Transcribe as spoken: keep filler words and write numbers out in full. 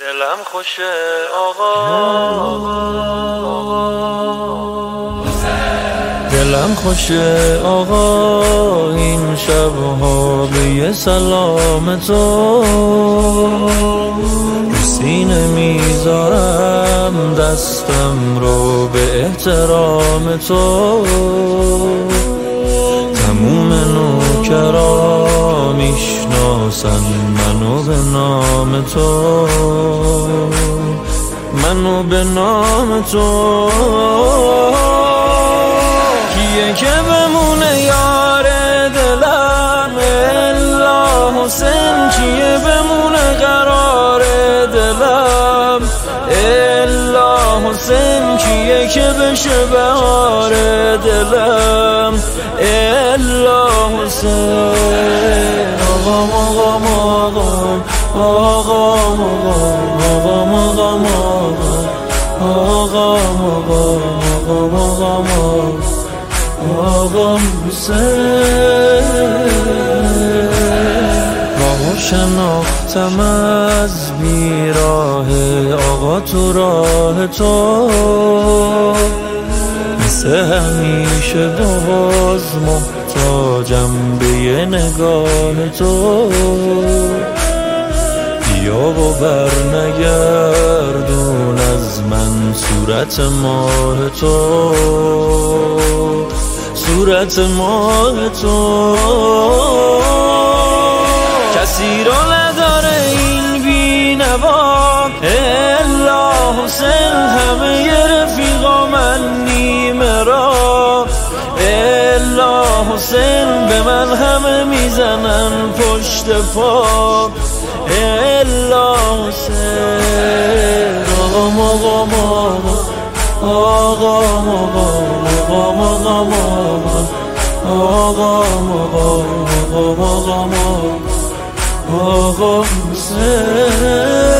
دلم خوشه آقا، دلم خوشه آقا، این شبها به یه سلام تو سینه میذارم، دستم رو به احترام تو. تموم نوکرا میشناسن منو به نام تو، منو به نام تو. کیه که بمونه یار دلم الا حسین، کیه بمونه قرار دلم الا حسین، کیه که بشه بهار دلم الا حسین. آقا آقا آقا آقا آقا آقا آقا آقا حسین. راهو شناختم از بیراه آقا، تو راه تو مثل همیشه باز محتاجم به یه نگاه تو. بیا و بر نگردون از من صورت ماه تو، صورت ماه تو. کسی رو نداره این بینوا الا حسین، همه ی رفیقا من نیمه را الا حسین، به من همه میزنن پشت پا الا حسین. آقا آقا آقا آقا آقا آقا آقا حسین.